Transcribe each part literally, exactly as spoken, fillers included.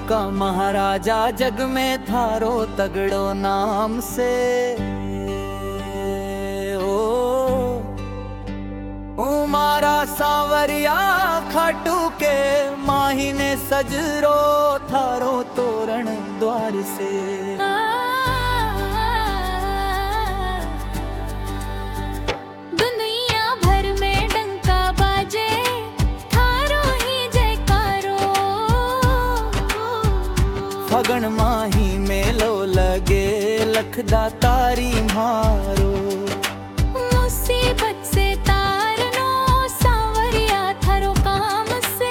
का महाराजा जग में थारो तगड़ो नाम से। ओ, ओ मारा सावरिया खाटू के माही ने सजरो थारो तोरण द्वार से। फगण माही मेलो लगे लखदा तारी मारो। मुसीबत से तारनो सावरिया थारो काम से।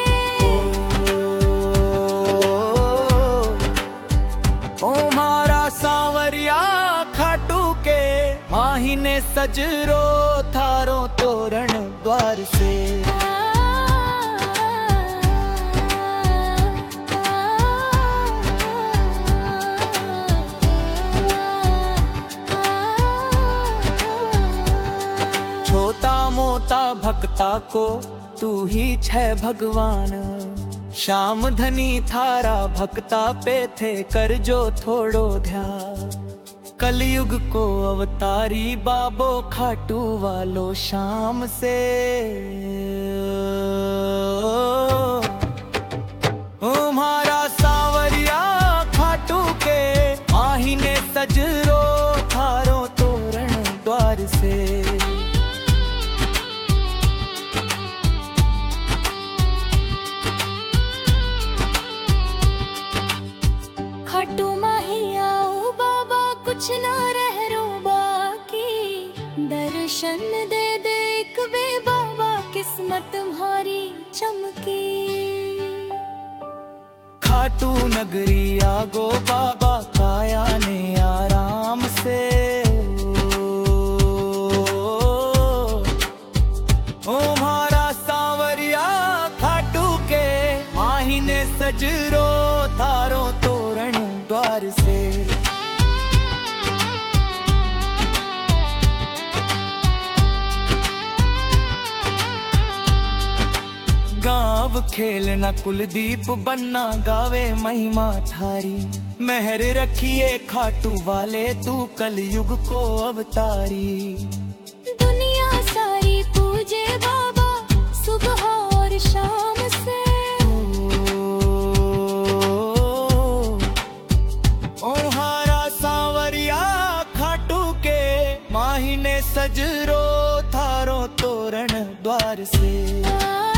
ओ, ओ मारा सावरिया खाटू के माही ने सजरो थारो तोरण द्वार से। छोटा मोटा भक्ता को तू ही छे भगवान। श्याम धनी थारा भक्ता पे थे कर जो थोड़ो ध्यान। कलयुग को अवतारी बाबो खाटू वालो शाम से। ओ मारा सावरिया खाटू के माही ने सजरो थारो तोरण द्वार से। खाटू माही आओ बाबा कुछ ना रह रो बाकी। दर्शन दे दे एक बे बाबा किस्मत तुम्हारी चमकी। खाटू नगरी आगो बाबा काया ने आराम से। ओ मारा सावरिया खाटू के माही ने सजरो थारो तोरण द्वार से। गाँव खेलना कुलदीप बनना गावे महिमा थारी। मेहर रखिए खाटू वाले तू कलयुग को अवतारी। दुनिया सारी पूजे बाबा सुबह और शाम से। ओ हारा सावरिया खाटू के माही ने सजरो थारो तोरण द्वार से।